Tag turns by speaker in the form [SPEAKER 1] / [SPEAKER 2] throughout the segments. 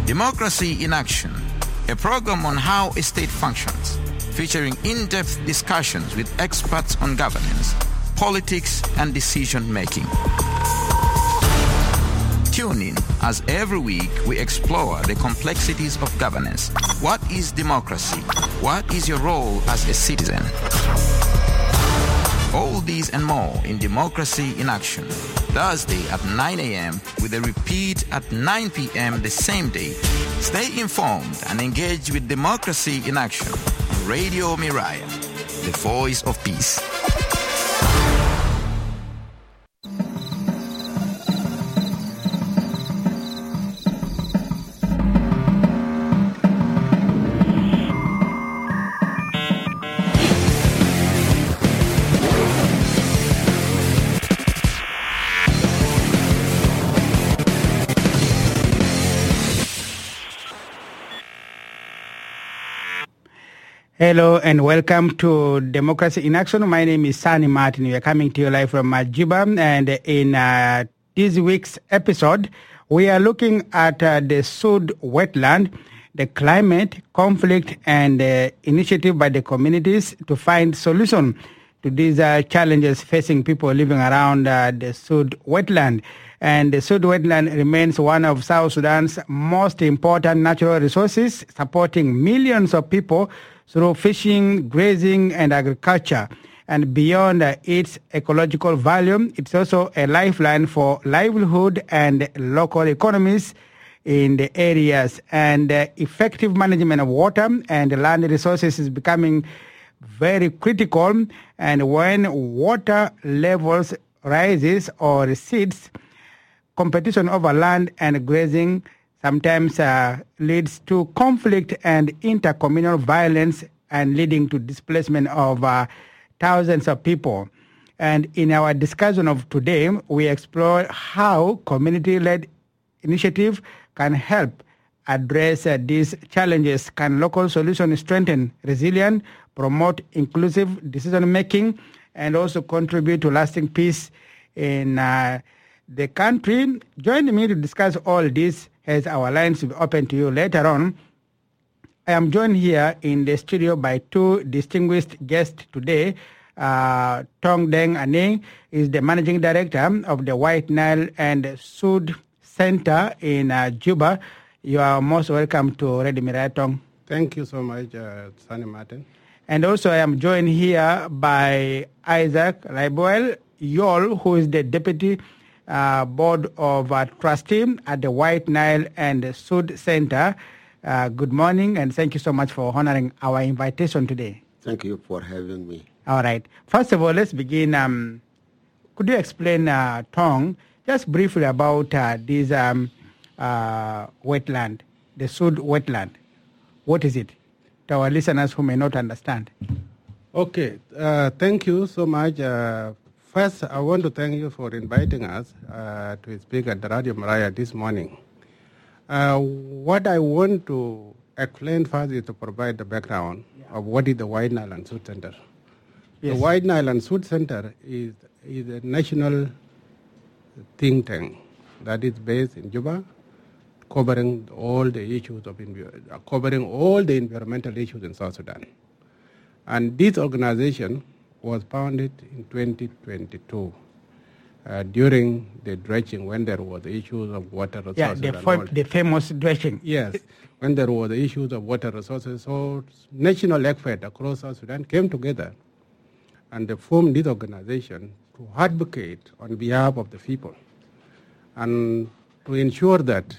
[SPEAKER 1] Democracy in Action, a program on how a state functions, featuring in-depth discussions with experts on governance, politics, and decision-making. Tune in as every week we explore the complexities of governance. What is democracy? What is your role as a citizen? All these and more in Democracy in Action, Thursday at 9 a.m. with a repeat at 9 p.m. the same day. Stay informed and engage with Democracy in Action on Radio Miraya, the voice of peace.
[SPEAKER 2] Hello and welcome to Democracy in Action. My name is Sani Martin. We are coming to you live from Juba, and in this week's episode, we are looking at the Sud wetland, the climate, conflict, and initiative by the communities to find solution to these challenges facing people living around the Sud wetland. And the Sud wetland remains one of South Sudan's most important natural resources, supporting millions of people through fishing, grazing, and agriculture. And beyond its ecological value, it's also a lifeline for livelihood and local economies in the areas. And effective management of water and land resources is becoming very critical. And when water levels rises or recedes, competition over land and grazing sometimes leads to conflict and intercommunal violence and leading to displacement of thousands of people. And in our discussion of today, we explore how community-led initiative can help address these challenges. Can local solutions strengthen resilience, promote inclusive decision-making, and also contribute to lasting peace in the country? Join me to discuss all this as our lines will be open to you later on. I am joined here in the studio by two distinguished guests today. Tong Deng Aning is the Managing Director of the White Nile and Sud Center in Juba. You are most welcome to Radio Miraya, Tong.
[SPEAKER 3] Thank you so much, Sonny Martin.
[SPEAKER 2] And also I am joined here by Isaac Laiboel Yol, who is the Deputy Board of Trustee at the White Nile and Sud Center. Good morning, and thank you so much for honoring our invitation today.
[SPEAKER 4] Thank you for having me.
[SPEAKER 2] All right. First of all, let's begin. Could you explain, Tong, just briefly about this wetland, the Sud wetland? What is it? To our listeners who may not understand.
[SPEAKER 3] Okay. Thank you so much. First, I want to thank you for inviting us to speak at the Radio Miraya this morning. What I want to explain first is to provide the background of what is the White Nile and Sud Center.
[SPEAKER 2] Yes.
[SPEAKER 3] The White Nile and Sud Center is a national think tank that is based in Juba, covering all the issues of covering all the environmental issues in South Sudan. And this organization was founded in 2022 during the dredging, when there was issues of water resources.
[SPEAKER 2] Yeah, the famous dredging.
[SPEAKER 3] Yes, when there was issues of water resources. So national effort across South Sudan came together and they formed this organization to advocate on behalf of the people and to ensure that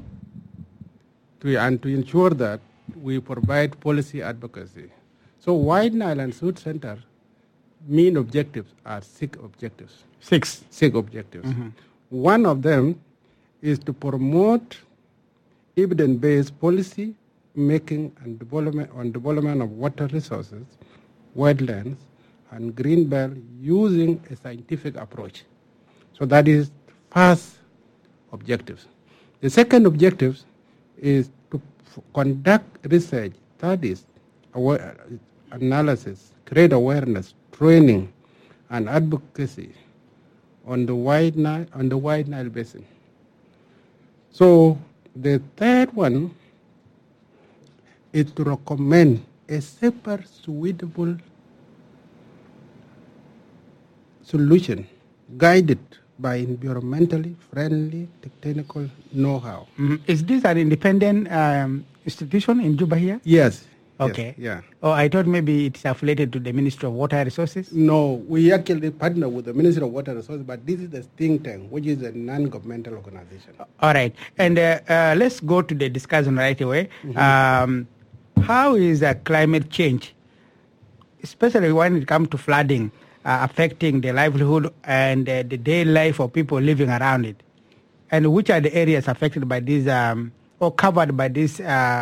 [SPEAKER 3] we provide policy advocacy. So White Nile and Sud Center main objectives are six objectives.
[SPEAKER 2] Six
[SPEAKER 3] objectives.
[SPEAKER 2] Mm-hmm.
[SPEAKER 3] One of them is to promote evidence-based policy making and development of water resources, wetlands, and green belt using a scientific approach. So that is first objective. The second objective is to conduct research, studies, analysis, create awareness, training, and advocacy on the White Nile basin. So The third one is to recommend a super suitable solution guided by environmentally friendly technical know-how.
[SPEAKER 2] Is this an independent institution in Juba here?
[SPEAKER 3] Yes.
[SPEAKER 2] Okay.
[SPEAKER 3] Yes, yeah.
[SPEAKER 2] Oh, I thought maybe it's affiliated to the Ministry of Water Resources.
[SPEAKER 3] No, we actually partner with the Ministry of Water Resources, but this is the think tank, which is a non-governmental organization.
[SPEAKER 2] All right. And let's go to the discussion right away. How is climate change, especially when it comes to flooding, affecting the livelihood and the daily life of people living around it? And which are the areas affected by this or covered by this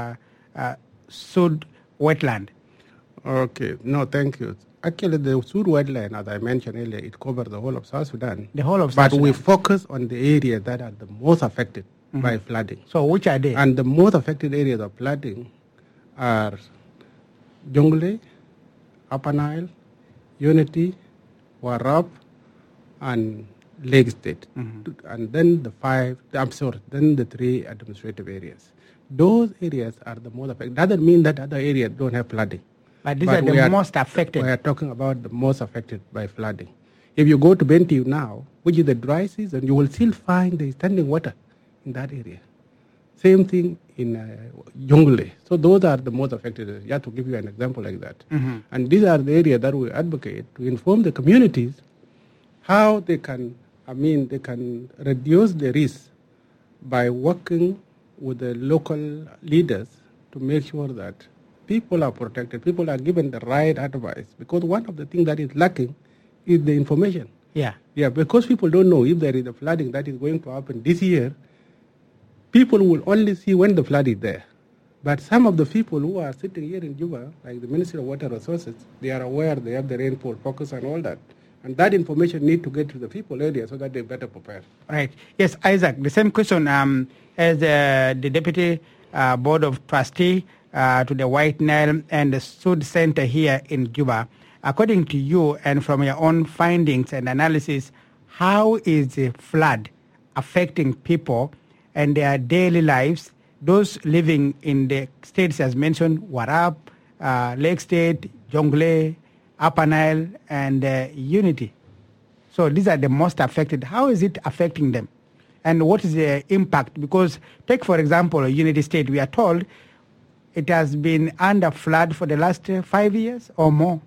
[SPEAKER 2] Sud wetland?
[SPEAKER 3] Okay. No, thank you. Actually, the Sud wetland, as I mentioned earlier, it covers the whole of South Sudan.
[SPEAKER 2] The whole of South Sudan.
[SPEAKER 3] But we focus on the areas that are the most affected by flooding.
[SPEAKER 2] So which are they?
[SPEAKER 3] And the most affected areas of flooding are Jonglei, Upper Nile, Unity, Warab, and Lake State. And then the three administrative areas. Those areas are the most affected. Doesn't mean that other areas don't have flooding.
[SPEAKER 2] But these are the most affected.
[SPEAKER 3] We are talking about the most affected by flooding. If you go to Bentiu now, which is the dry season, you will still find the standing water in that area. Same thing in Jonglei. So those are the most affected areas. Just to give you an example like that. And these are the areas that we advocate to inform the communities how they can reduce the risk by working with the local leaders to make sure that people are protected, people are given the right advice. Because one of the things that is lacking is the information.
[SPEAKER 2] Yeah,
[SPEAKER 3] because people don't know if there is a flooding that is going to happen this year. People will only see when the flood is there. But some of the people who are sitting here in Juba, like the Ministry of Water Resources, they are aware, they have the rainfall focus and all that. And that information need to get to the people earlier so that they better prepare.
[SPEAKER 2] Right. Yes, Isaac, the same question as the Deputy Board of Trustee to the White Nile and the Sud Center here in Juba. According to you and from your own findings and analysis, how is the flood affecting people and their daily lives, those living in the states as mentioned, Warab, Lake State, Jonglei, Upper Nile, and Unity? So these are the most affected. How is it affecting them? And what is the impact? Because take, for example, Unity State, we are told it has been under flood for the last 5 years or more.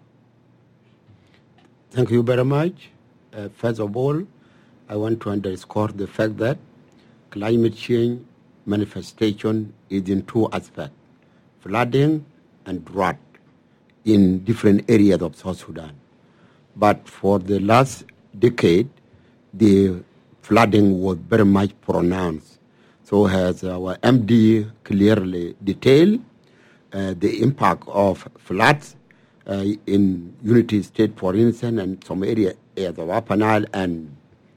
[SPEAKER 4] Thank you very much. First of all, I want to underscore the fact that climate change manifestation is in two aspects, flooding and drought in different areas of South Sudan. But for the last decade, the flooding was very much pronounced. So as our MD clearly detailed, the impact of floods in Unity State, for instance, and some areas of Upper Nile and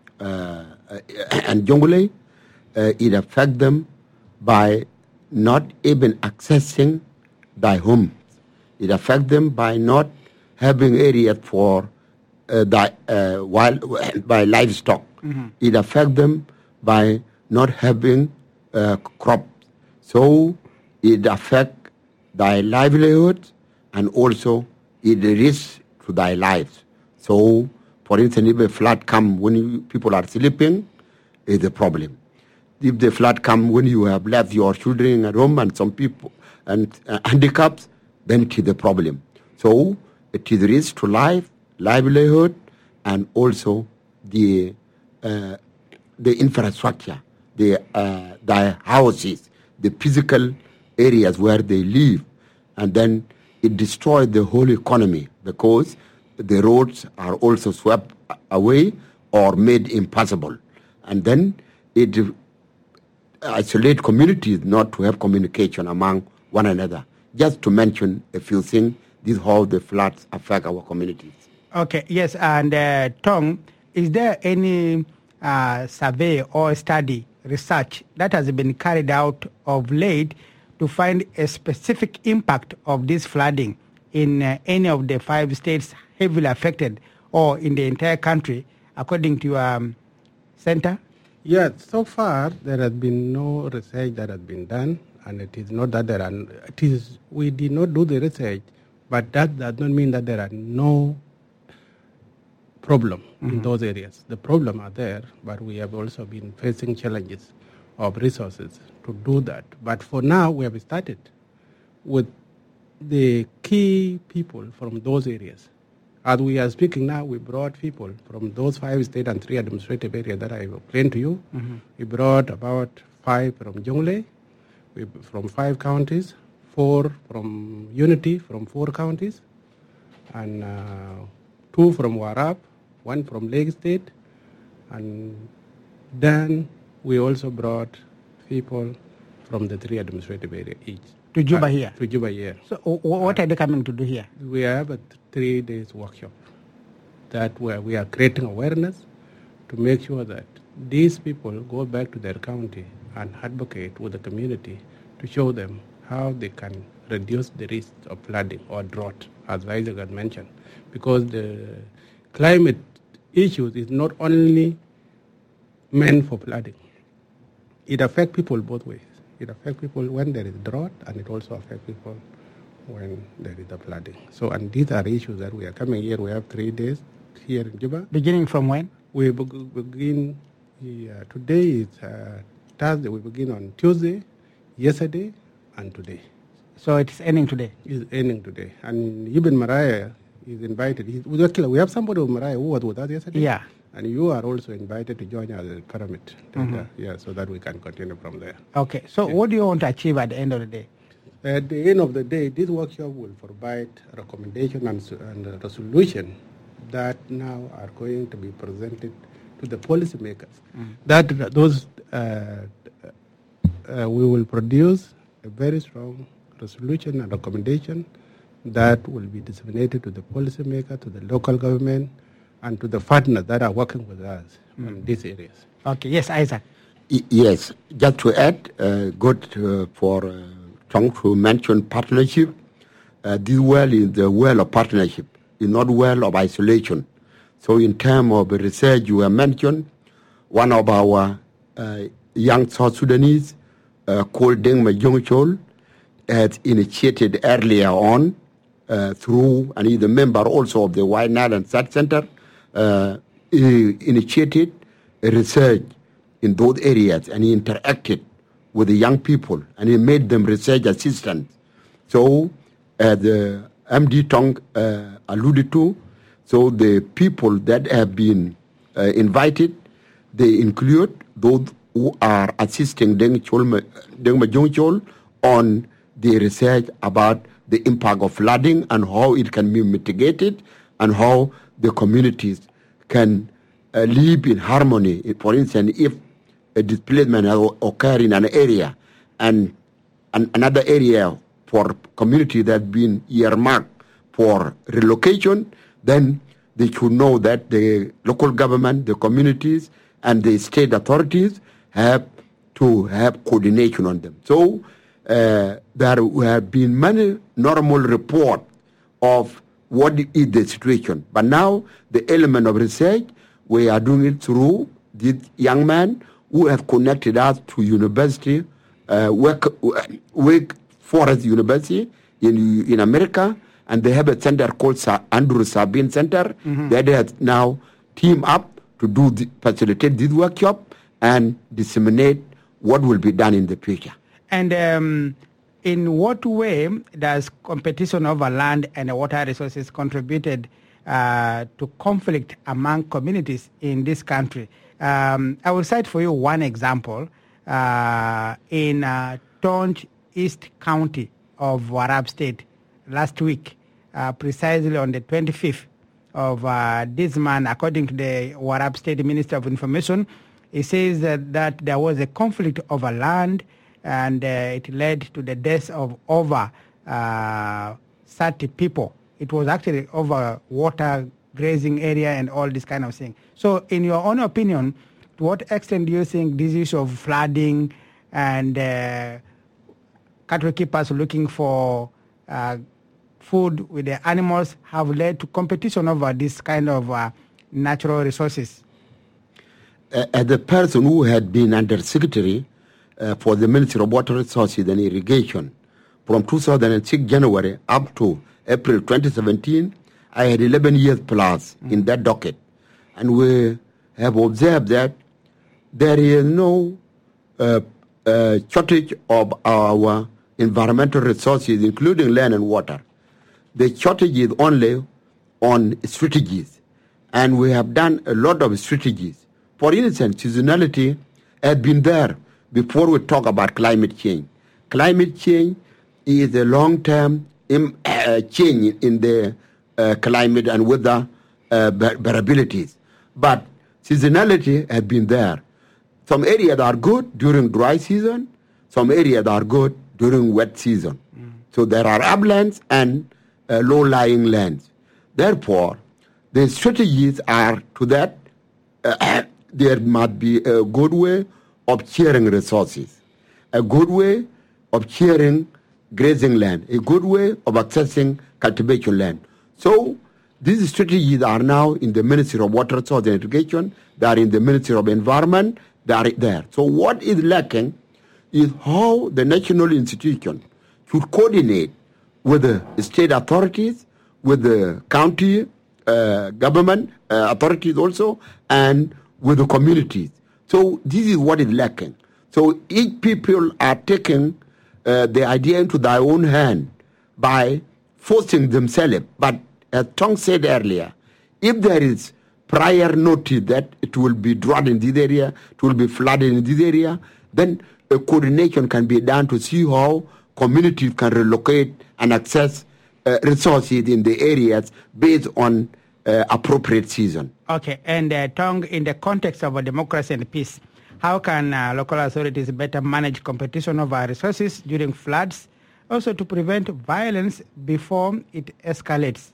[SPEAKER 4] Jonglei, it affects them by not even accessing their homes. It affects them by not having areas for by livestock. It affects them by not having crops. So it affects their livelihood and also it risks to their lives. So, for instance, if a flood comes when people are sleeping, it's a problem. If the flood comes when you have left your children at home and some people and handicaps, then it is a problem. So it is risk to life, livelihood, and also the infrastructure, the houses, the physical areas where they live, and then it destroys the whole economy because the roads are also swept away or made impassable, and then it isolates communities not to have communication among one another. Just to mention a few things, this is how the floods affect our communities.
[SPEAKER 2] Okay, yes, and Tong, is there any survey or study, research that has been carried out of late to find a specific impact of this flooding in any of the 5 states heavily affected or in the entire country, according to your center?
[SPEAKER 3] Yes, so far there has been no research that has been done, and it is not that there are. It is we did not do the research, but that does not mean that there are no problem in those areas. The problem are there, but we have also been facing challenges of resources to do that. But for now, we have started with the key people from those areas. As we are speaking now, we brought people from those 5 state and 3 administrative areas that I explained to you. We brought about 5 from Jonglei, from 5 counties, 4 from Unity from 4 counties, and 2 from Warab, 1 from Lake State, and then we also brought people from the 3 administrative areas each.
[SPEAKER 2] To Juba here?
[SPEAKER 3] To Juba here.
[SPEAKER 2] So what are they coming to do here?
[SPEAKER 3] We have a 3 days workshop that where we are creating awareness to make sure that these people go back to their county and advocate with the community to show them how they can reduce the risk of flooding or drought, as Isaac had mentioned. Because the climate issues is not only meant for flooding. It affects people both ways. It affects people when there is drought, and it also affects people when there is a flooding. So, and these are issues that we are coming here. We have 3 days here in Juba.
[SPEAKER 2] Beginning from when?
[SPEAKER 3] We begin, today is Thursday. We begin on Tuesday, yesterday, and today.
[SPEAKER 2] So it's ending today?
[SPEAKER 3] It's ending today. And even Mariah is invited. We have somebody with Mariah who was with us yesterday.
[SPEAKER 2] Yeah.
[SPEAKER 3] And you are also invited to join us at the pyramid, so that we can continue from there.
[SPEAKER 2] Okay, so what do you want to achieve at the end of the day?
[SPEAKER 3] At the end of the day, this workshop will provide recommendation and resolution that now are going to be presented to the policymakers. We will produce a very strong resolution and recommendation that will be disseminated to the policymaker, to the local government, and to the partners that are working with us in these areas.
[SPEAKER 2] Okay, yes, Isaac.
[SPEAKER 4] Yes, just to add, for Chong to mention partnership. This well is the well of partnership, it's not well of isolation. So in terms of research you have mentioned, one of our young South Sudanese called Deng Majongchol had initiated earlier on through, and he's a member also of the White Nile and South Center, he initiated a research in those areas, and he interacted with the young people, and he made them research assistants. So, the MD Tong alluded to, so the people that have been invited, they include those who are assisting Deng Majongchol on the research about the impact of flooding and how it can be mitigated and how the communities can live in harmony. For instance, if a displacement occurs in an area and another area for community that's been earmarked for relocation, then they should know that the local government, the communities, and the state authorities have to have coordination on them. So there have been many normal reports of what is the situation. But now the element of research, we are doing it through this young man who have connected us to university, Wake Forest University in America, and they have a center called Andrew Sabin Center that has now teamed up to facilitate this workshop and disseminate what will be done in the future.
[SPEAKER 2] And in what way does competition over land and water resources contributed to conflict among communities in this country? I will cite for you one example. In Tonj East County of Warab State last week, precisely on the 25th of this month, according to the Warab State Minister of Information, it says that there was a conflict over land, and it led to the deaths of over 30 people. It was actually over water grazing area and all this kind of thing. So in your own opinion, to what extent do you think this issue of flooding and cattle keepers looking for food with the animals have led to competition over this kind of natural resources?
[SPEAKER 4] as the person who had been Undersecretary for the Ministry of Water Resources and Irrigation from 2006 January up to April 2017, I had 11 years plus in that docket. And we have observed that there is no shortage of our environmental resources, including land and water. The shortage is only on strategies. And we have done a lot of strategies. For instance, seasonality had been there before we talk about climate change. Climate change is a long-term change in the climate and weather variabilities. But seasonality has been there. Some areas are good during dry season, some areas are good during wet season. So there are uplands and low-lying lands. Therefore, the strategies are to that there must be a good way of sharing resources, a good way of sharing grazing land, a good way of accessing cultivation land. So these strategies are now in the Ministry of Water Resources and Irrigation, they are in the Ministry of Environment, they are there. So what is lacking is how the national institution should coordinate with the state authorities, with the county government authorities also, and with the communities. So this is what is lacking. So each people are taking the idea into their own hand by forcing themselves. But as Tong said earlier, if there is prior notice that it will be drought in this area, it will be flooded in this area, then a coordination can be done to see how communities can relocate and access resources in the areas based on appropriate season.
[SPEAKER 2] Okay, and Tong, in the context of democracy and peace, how can local authorities better manage competition of our resources during floods, also to prevent violence before it escalates?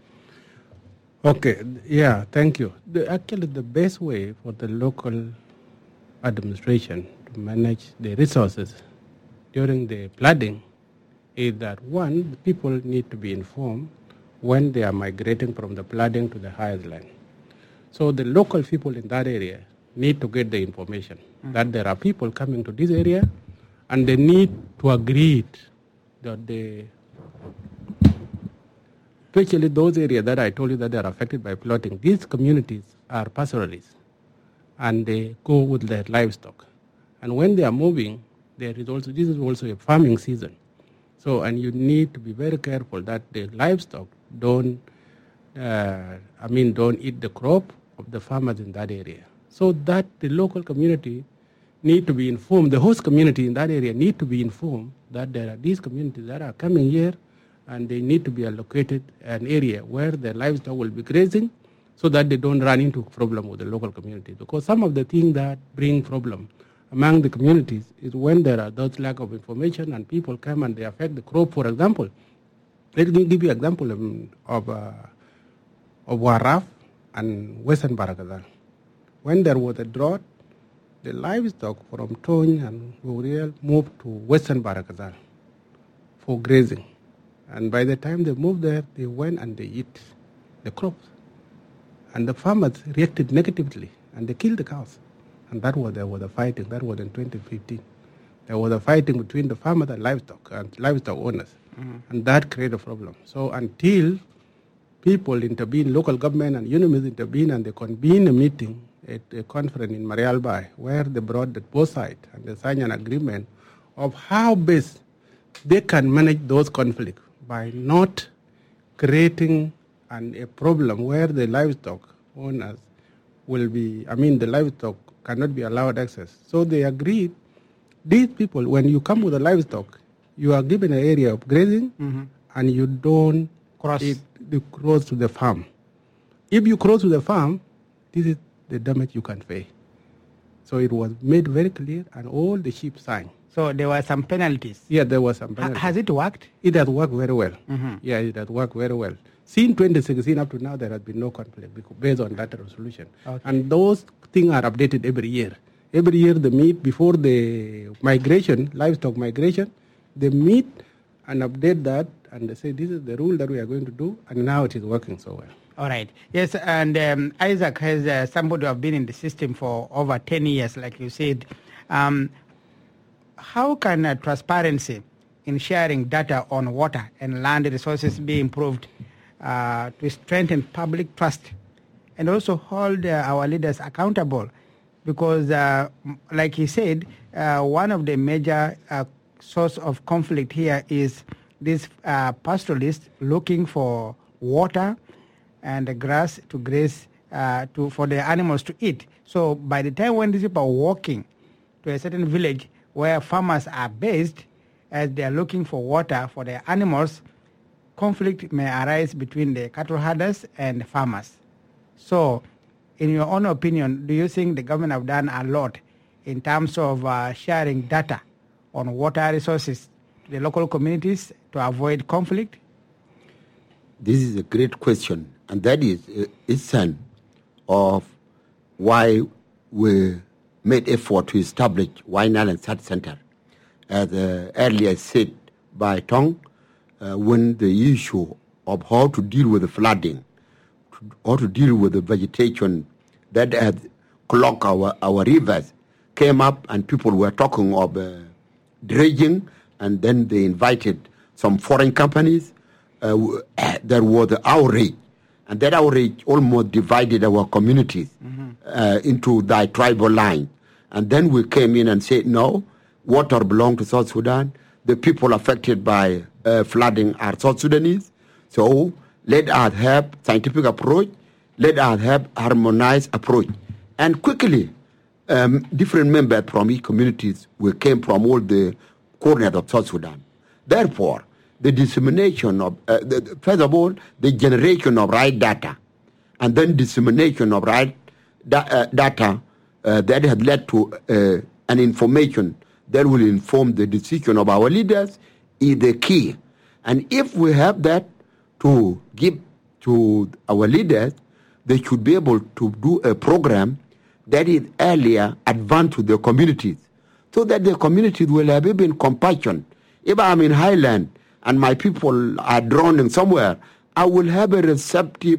[SPEAKER 3] Okay, yeah, thank you. Actually, the best way for the local administration to manage the resources during the flooding is that, one, the people need to be informed when they are migrating from the flooding to the highest land. So the local people in that area need to get the information that there are people coming to this area, and they need to agree that especially those areas that I told you that they are affected by flooding, these communities are pastoralists, and they go with their livestock. And when they are moving, this is also a farming season. So, and you need to be very careful that the livestock don't eat the crop of the farmers in that area. So that the local community need to be informed, the host community in that area need to be informed that there are these communities that are coming here, and they need to be allocated an area where the livestock will be grazing, so that they don't run into problem with the local community. Because some of the things that bring problem among the communities is when there are those lack of information and people come and they affect the crop. For example, let me give you an example of Warraf and Western Barakazal. When there was a drought, the livestock from Tony and Guriel moved to Western Barakazal for grazing. And by the time they moved there, they went and they eat the crops. And the farmers reacted negatively, and they killed the cows. And there was a fighting. That was in 2015. There was a fighting between the farmers and livestock owners. Mm-hmm. And that created a problem. So until people intervene, local government and unions intervene, and they convene a meeting at a conference in Marialbai, where they brought both sides and they signed an agreement of how best they can manage those conflicts by not creating a problem where the livestock owners the livestock cannot be allowed access. So they agreed, these people, when you come with the livestock, you are given an area of grazing, mm-hmm. and you don't cross to the farm. If you cross to the farm, this is the damage you can pay. So it was made very clear, and all the sheep signed.
[SPEAKER 2] So there were some penalties?
[SPEAKER 3] Yeah, there were some penalties.
[SPEAKER 2] Has it worked?
[SPEAKER 3] It has worked very well.
[SPEAKER 2] Mm-hmm.
[SPEAKER 3] Yeah, it has worked very well. Since 2016 up to now, there has been no conflict based on that resolution. Okay. And those things are updated every year. Every year they meet before the migration, livestock migration, they meet and update that, and they say this is the rule that we are going to do, and now it is working so well.
[SPEAKER 2] All right. Yes, and Isaac, has somebody who have been in the system for over 10 years, like you said. How can transparency in sharing data on water and land resources be improved to strengthen public trust and also hold our leaders accountable? Because, like he said, one of the major source of conflict here is these pastoralists looking for water and grass to graze for the animals to eat. So by the time when these people are walking to a certain village where farmers are based, as they are looking for water for their animals, conflict may arise between the cattle herders and the farmers. So, in your own opinion, do you think the government have done a lot in terms of sharing data on water resources to the local communities to avoid conflict?
[SPEAKER 4] This is a great question, and that is essence of why we made effort to establish Wine Island Research Center. As earlier said by Tong, when the issue of how to deal with the flooding, how to deal with the vegetation that had clogged our rivers came up, and people were talking of dredging, and then they invited some foreign companies. There was the outrage, and that outrage almost divided our communities into the tribal line. And then we came in and said, no, water belongs to South Sudan. The people affected by flooding are South Sudanese. So let us have scientific approach. Let us have harmonized approach. And quickly, different members from each communities came from all the corners of South Sudan. Therefore, the dissemination of, first of all, the generation of right data, and then dissemination of right data that has led to an information that will inform the decision of our leaders is the key. And if we have that to give to our leaders, they should be able to do a program that is earlier advanced to the communities, so that the communities will have even compassion. If I'm in Highland and my people are drowning somewhere, I will have a receptive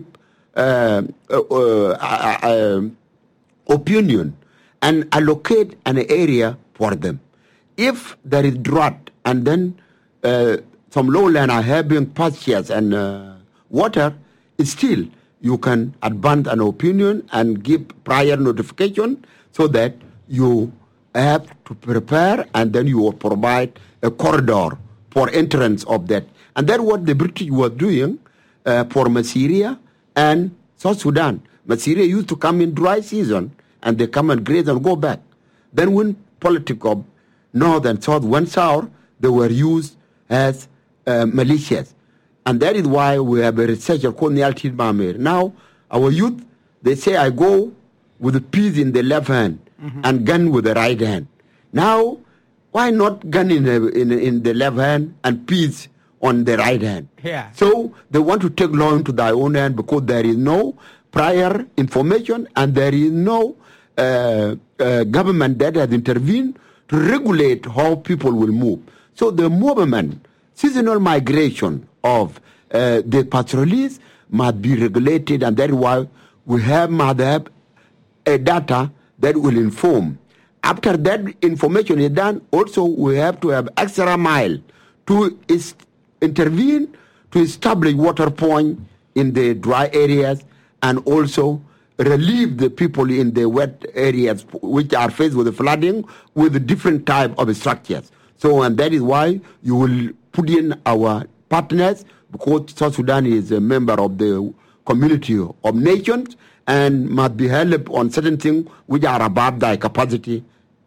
[SPEAKER 4] opinion and allocate an area for them. If there is drought and then some lowland are having pastures and water, still you can advance an opinion and give prior notification so that you have to prepare, and then you will provide a corridor for entrance of that. And that's what the British were doing for Masseria and South Sudan. Masseria used to come in dry season, and they come and graze and go back. Then when politics of north and south went south, they were used as militias. And that is why we have a researcher called Niall Tidmamir. Now, our youth, they say, I go with a piece in the left hand and gun with the right hand. Now, why not gun in the left hand and piece on the right hand?
[SPEAKER 2] Yeah.
[SPEAKER 4] So they want to take law into their own hand because there is no prior information and there is no government that has intervened to regulate how people will move. So the movement, seasonal migration of the pastoralists must be regulated, and that is why we must have a data that will inform. After that information is done, also we have to have extra mile to intervene to establish water point in the dry areas and also relieve the people in the wet areas which are faced with the flooding with a different type of structures. So, and that is why you will put in our partners, because South Sudan is a member of the community of nations and must be held on certain things which are above their capacity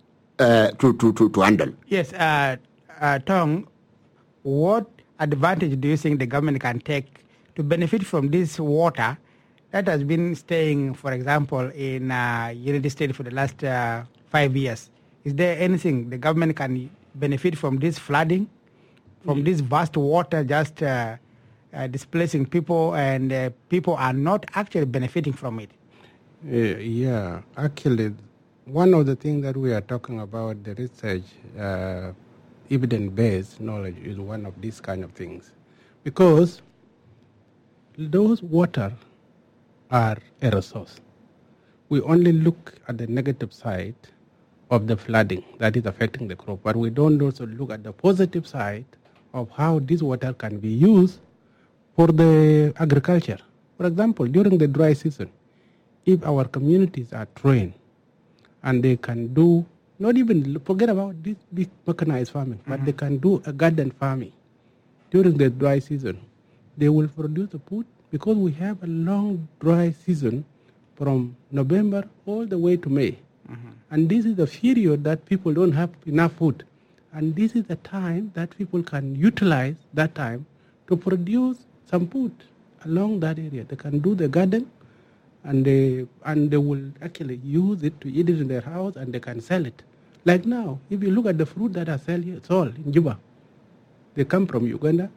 [SPEAKER 4] to handle.
[SPEAKER 2] Yes, Tong, what advantage do you think the government can take to benefit from this water that has been staying, for example, in Unity State for the last 5 years? Is there anything the government can benefit from this flooding, from this vast water just displacing people, and people are not actually benefiting from it?
[SPEAKER 3] Yeah, actually, one of the things that we are talking about, the research, evidence-based knowledge is one of these kind of things. Because those water are a resource. We only look at the negative side of the flooding that is affecting the crop, but we don't also look at the positive side of how this water can be used for the agriculture. For example, during the dry season, if our communities are trained and they can do, not even forget about this big mechanized farming, but they can do a garden farming during the dry season, they will produce the food because we have a long dry season from November all the way to May. And this is the period that people don't have enough food. And this is the time that people can utilize that time to produce some food along that area. They can do the garden and they will actually use it to eat it in their house and they can sell it. Like now, if you look at the fruit that are sold in Juba, they come from Uganda,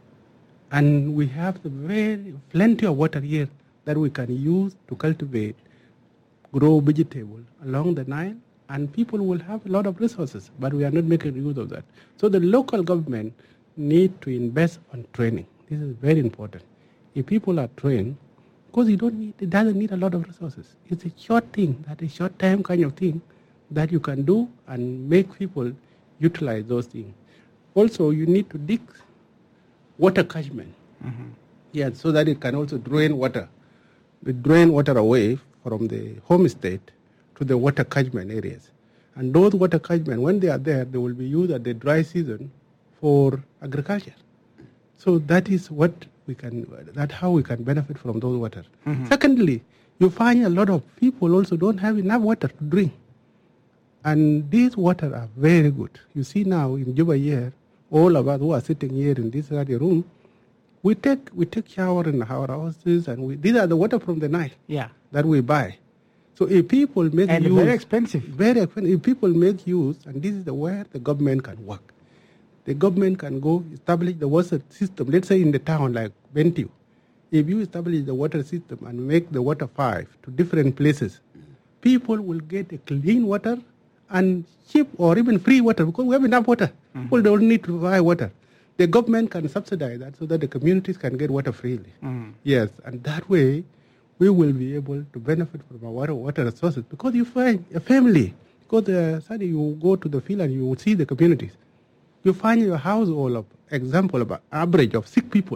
[SPEAKER 3] and we have plenty of water here that we can use to cultivate, grow vegetables along the Nile, and people will have a lot of resources, but we are not making use of that. So the local government need to invest on training. This is very important. If people are trained, because it doesn't need a lot of resources. It's a short thing, that is short-term kind of thing that you can do and make people utilize those things. Also, you need to dig water catchment. Yes, so that it can also drain water. We drain water away from the homestead to the water catchment areas. And those water catchment, when they are there, they will be used at the dry season for agriculture. So that is that's how we can benefit from those water. Secondly, you find a lot of people also don't have enough water to drink. And these water are very good. You see now in Juba here, all of us who are sitting here in this radio room, we take shower in our houses, and these are the water from the Nile that we buy. So if people make use,
[SPEAKER 2] very expensive.
[SPEAKER 3] Very expensive. If people make use, and this is where the government can work. The government can go establish the water system. Let's say in the town like Bentiu, if you establish the water system and make the water pipe to different places, people will get a clean water and cheap or even free water because we have enough water. People don't need to buy water. The government can subsidize that so that the communities can get water freely. Yes, and that way we will be able to benefit from our water resources because you find a family. Because suddenly you go to the field and you see the communities. You find your household of example of an average of 6 people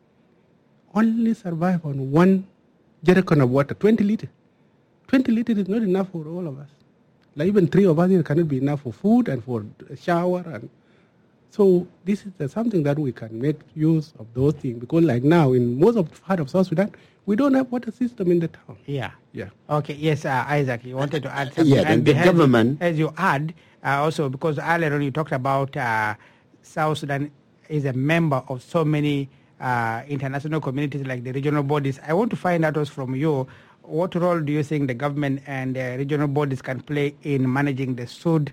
[SPEAKER 3] only survive on 1 jerrycan of water, 20 liters. 20 liters is not enough for all of us. Like even 3 of us here cannot be enough for food and for a shower. And so this is something that we can make use of those things because like now in most of the part of South Sudan, we don't have water system in the town.
[SPEAKER 2] Yeah.
[SPEAKER 3] Yeah.
[SPEAKER 2] Okay. Yes, Isaac, you wanted to add something.
[SPEAKER 4] Yeah, and the government...
[SPEAKER 2] As you add, also because earlier on you talked about South Sudan is a member of so many international communities like the regional bodies. I want to find out also from you, what role do you think the government and regional bodies can play in managing the Sud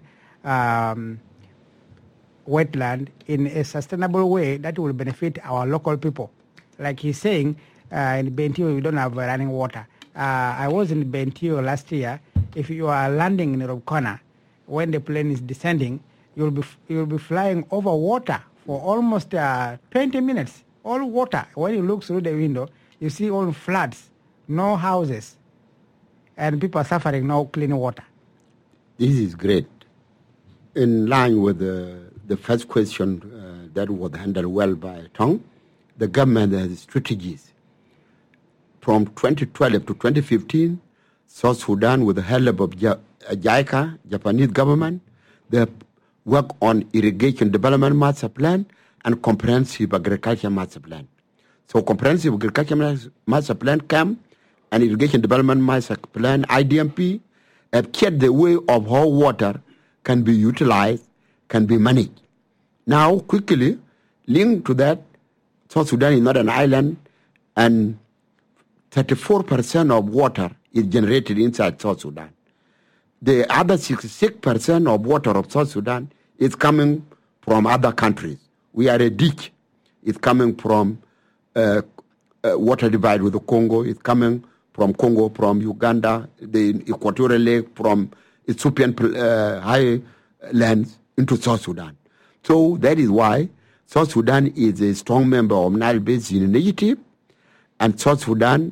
[SPEAKER 2] wetland in a sustainable way that will benefit our local people? Like he's saying, in Bentiu we don't have running water. I was in Bentiu last year. If you are landing in Robcona, when the plane is descending, you'll be flying over water for almost 20 minutes. All water. When you look through the window, you see all floods, no houses, and people are suffering no clean water.
[SPEAKER 4] This is great. In line with the first question that was handled well by Tong, the government has strategies. From 2012 to 2015, South Sudan, with the help of JICA, Japanese government, they work on irrigation development master plan and comprehensive agriculture master plan. So comprehensive agriculture master plan CAM and irrigation development master plan IDMP have checked the way of how water can be utilized, can be managed. Now, quickly, linked to that, South Sudan is not an island, and 34% of water is generated inside South Sudan. The other 66% of water of South Sudan is coming from other countries. We are a ditch. It's coming from water divide with the Congo. It's coming from Congo, from Uganda, the Equatorial Lake, from Ethiopian highlands into South Sudan. So that is why South Sudan is a strong member of Nile Basin Initiative, and South Sudan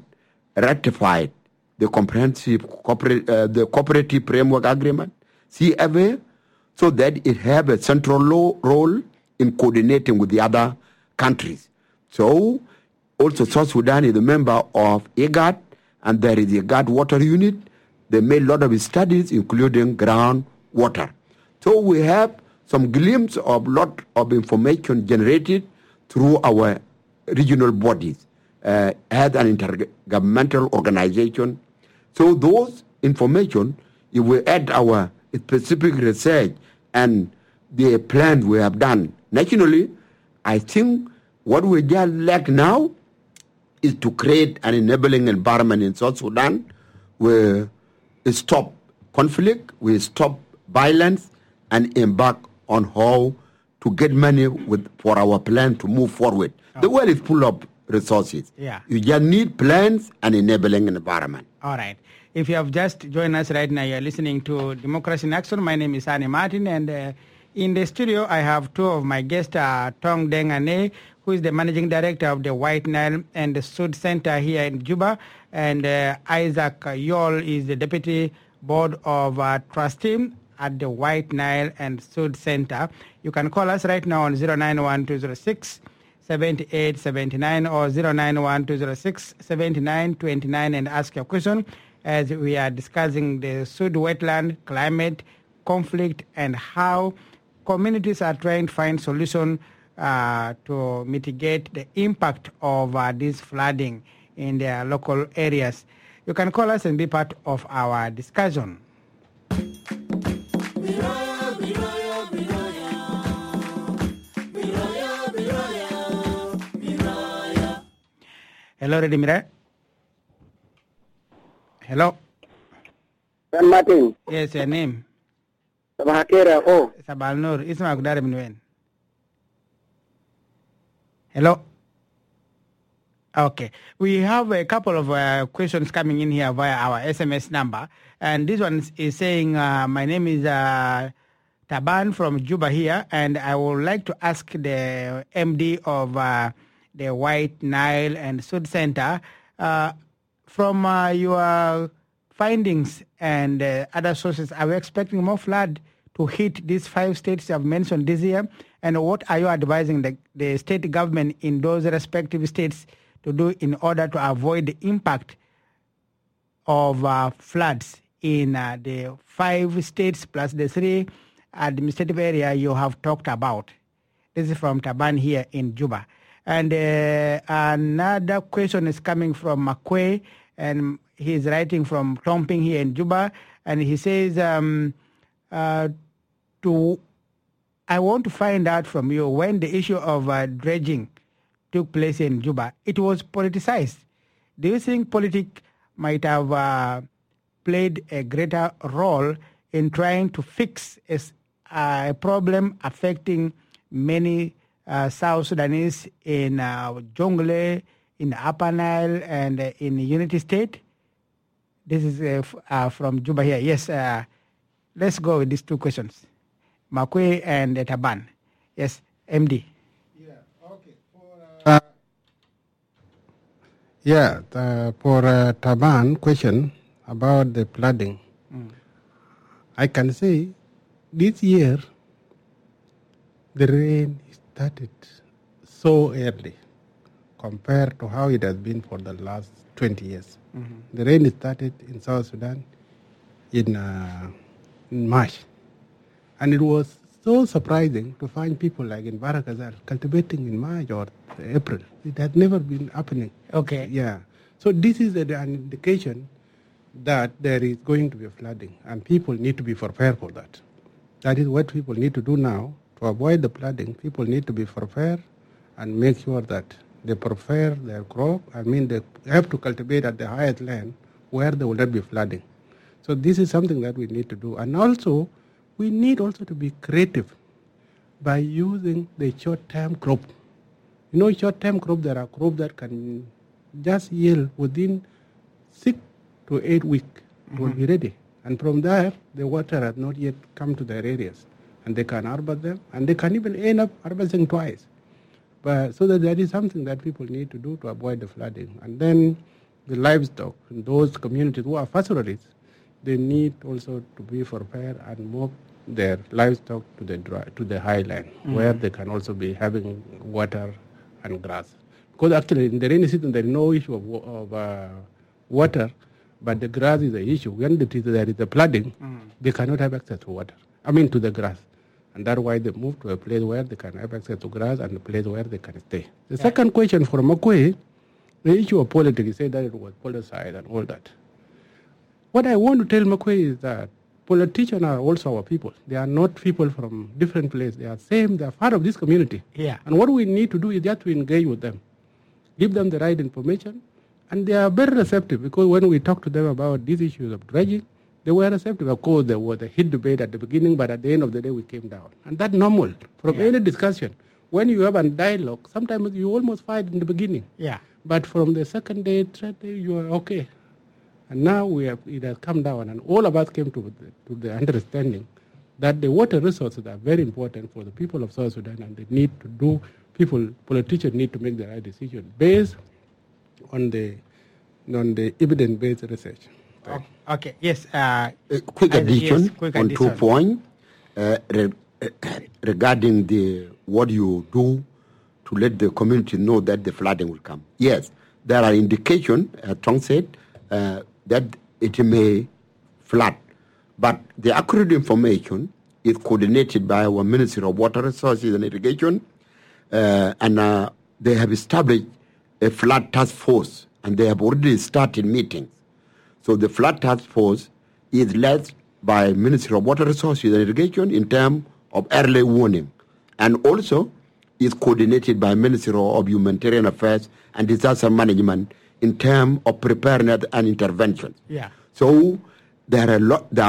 [SPEAKER 4] ratified the comprehensive the cooperative framework agreement, CFA, so that it have a central role in coordinating with the other countries. So also South Sudan is a member of IGAD, and there is the IGAD water unit. They made a lot of studies, including groundwater. So we have some glimpse of lot of information generated through our regional bodies as an intergovernmental organization. So those information, if we add our specific research and the plans we have done nationally, I think what we just lack now is to create an enabling environment in South Sudan where we stop conflict, we stop violence, and embark on how to get money for our plan to move forward. The world is full of resources.
[SPEAKER 2] Yeah.
[SPEAKER 4] You just need plans and enabling environment.
[SPEAKER 2] All right. If you have just joined us right now, you're listening to Democracy in Action. My name is Sani Martin, and in the studio, I have two of my guests, Tong Deng Ane, who is the managing director of the White Nile and the Sud Center here in Juba, and Isaac Yol is the deputy board of trustee at the White Nile and Sud Center. You can call us right now on 091-206 7879 or 091-206 7929 and ask your question, as we are discussing the Sud wetland, climate, conflict, and how communities are trying to find solutions to mitigate the impact of this flooding in their local areas. You can call us and be part of our discussion. Hello, Redimira. Hello.
[SPEAKER 5] San Martin.
[SPEAKER 2] Yes, your name?
[SPEAKER 5] Sabahakera. Oh.
[SPEAKER 2] Sabal Nur. Isma Kudare Minwen. Hello. Okay. We have a couple of questions coming in here via our SMS number. And this one is saying, my name is Taban from Juba here, and I would like to ask the MD of the White Nile and Sud Center, from your findings and other sources, are we expecting more flood to hit these 5 states you have mentioned this year? And what are you advising the state government in those respective states to do in order to avoid the impact of floods in the 5 states plus the 3 administrative area you have talked about? This is from Taban here in Juba. And another question is coming from Makwe, and he's writing from Tomping here in Juba, and he says, I want to find out from you, when the issue of dredging took place in Juba, it was politicized. Do you think politics might have played a greater role in trying to fix a problem affecting many South Sudanese in Jonglei, in Upper Nile, and in Unity State? This is from Juba here. Yes, let's go with these 2 questions. Makwe and Taban. Yes, MD.
[SPEAKER 3] Yeah, okay. For Taban question about the flooding, I can say this year the rain started so early compared to how it has been for the last 20 years. Mm-hmm. The rain started in South Sudan in March. And it was so surprising to find people like in Barakazal cultivating in March or April. It had never been happening.
[SPEAKER 2] Okay.
[SPEAKER 3] Yeah. So this is an indication that there is going to be flooding, and people need to be prepared for that. That is what people need to do now. To avoid the flooding, people need to be prepared and make sure that they prepare their crop. I mean, they have to cultivate at the highest land where there will not be flooding. So this is something that we need to do. And also, we need also to be creative by using the short-term crop. You know, short-term crop, there are crops that can just yield within 6 to 8 weeks, will be ready. And from there, the water has not yet come to their areas. And they can harvest them, and they can even end up harvesting twice. But so that is something that people need to do to avoid the flooding. And then the livestock in those communities who are pastoralists, they need also to be prepared and move their livestock to the highland, where they can also be having water and grass. Because actually in the rainy season there is no issue of water, but the grass is the issue. When there is a flooding, they cannot have access to water. To the grass. And that's why they move to a place where they can have access to grass and a place where they can stay. The second question for Makwe, the issue of politics, he said that it was politicized and all that. What I want to tell Makwe is that politicians are also our people. They are not people from different places. They are part of this community.
[SPEAKER 2] Yeah.
[SPEAKER 3] And what we need to do is just to engage with them, give them the right information, and they are very receptive, because when we talk to them about these issues of dredging, they were receptive. Of course, there was a heat debate at the beginning, but at the end of the day, we came down. And that's normal from any discussion. When you have a dialogue, sometimes you almost fight in the beginning.
[SPEAKER 2] Yeah.
[SPEAKER 3] But from the second day, third day, you are okay. And now it has come down, and all of us came to the understanding that the water resources are very important for the people of South Sudan, and they need to politicians need to make the right decision based on the evidence-based research.
[SPEAKER 2] Okay, yes.
[SPEAKER 4] Quick addition
[SPEAKER 2] quick
[SPEAKER 4] on
[SPEAKER 2] addition.
[SPEAKER 4] 2 points regarding what you do to let the community know that the flooding will come. Yes, there are indications, as Tong said, that it may flood. But the accurate information is coordinated by our Ministry of Water Resources and Irrigation, and they have established a flood task force, and they have already started meetings. So the flood task force is led by Ministry of Water Resources and Irrigation in terms of early warning, and also is coordinated by Ministry of Humanitarian Affairs and Disaster Management in terms of preparedness and intervention.
[SPEAKER 2] Yeah.
[SPEAKER 4] So there are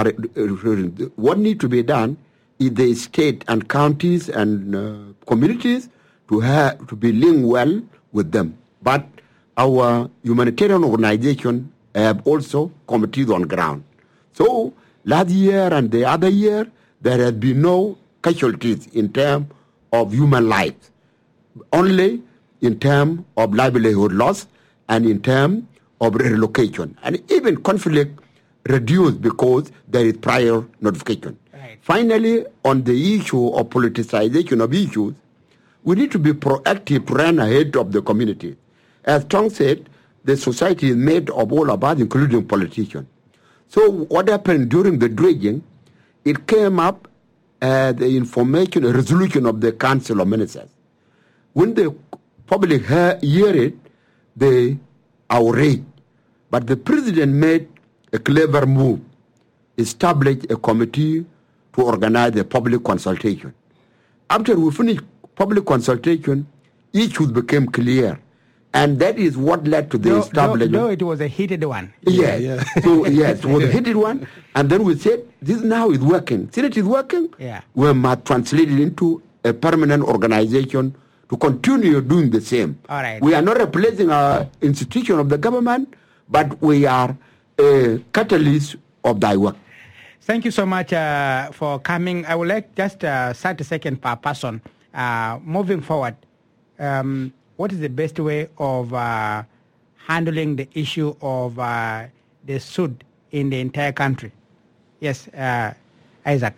[SPEAKER 4] what needs to be done is the state and counties and communities to be linked well with them. But our humanitarian organization have also committees on ground. So last year and the other year, there has been no casualties in terms of human lives, only in terms of livelihood loss and in terms of relocation. And even conflict reduced because there is prior notification.
[SPEAKER 2] Right.
[SPEAKER 4] Finally, on the issue of politicization of issues, we need to be proactive to run ahead of the community. As Tong said, the society is made of all of us, including politicians. So what happened during the dredging, it came up the information, a resolution of the Council of Ministers. When the public hear it, they outraged. But the president made a clever move, established a committee to organize a public consultation. After we finished public consultation, issues became clear. And that is what led to the establishment.
[SPEAKER 2] No, it was a heated one.
[SPEAKER 4] Yeah. So, yes, it was a heated one. And then we said, this now is working. Since it is working, we must translate it into a permanent organization to continue doing the same.
[SPEAKER 2] All right.
[SPEAKER 4] We are not replacing our institution of the government, but we are a catalyst of thy work.
[SPEAKER 2] Thank you so much for coming. I would like just 30 seconds per person. Moving forward, what is the best way of handling the issue of the SUD in the entire country? Yes, Isaac.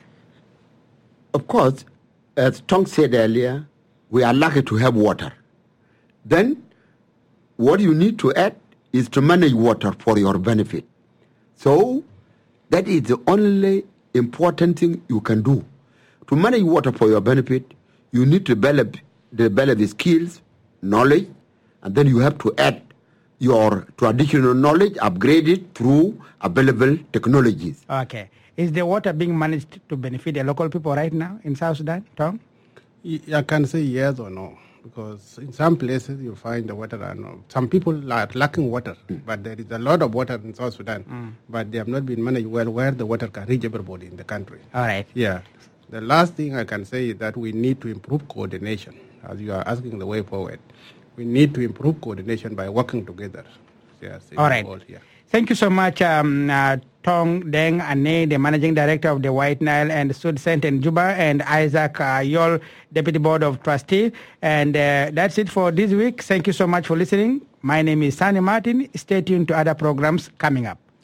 [SPEAKER 4] Of course, as Tong said earlier, we are lucky to have water. Then, what you need to add is to manage water for your benefit. So, that is the only important thing you can do. To manage water for your benefit, you need to develop the skills, knowledge, and then you have to add your traditional knowledge, upgrade it through available technologies.
[SPEAKER 2] Okay. Is the water being managed to benefit the local people right now in South Sudan, Tom?
[SPEAKER 3] I can say yes or no, because in some places you find the water, and some people are lacking water, but there is a lot of water in South Sudan, but they have not been managed well where the water can reach everybody in the country.
[SPEAKER 2] All right.
[SPEAKER 3] Yeah. The last thing I can say is that we need to improve coordination, as you are asking the way forward. We need to improve coordination by working together. Yes,
[SPEAKER 2] all right.
[SPEAKER 3] Yeah.
[SPEAKER 2] Thank you so much, Tong Deng Ane, the Managing Director of the White Nile and Sud Center in Juba, and Isaac Yol, Deputy Board of Trustee. And that's it for this week. Thank you so much for listening. My name is Sani Martin. Stay tuned to other programs coming up.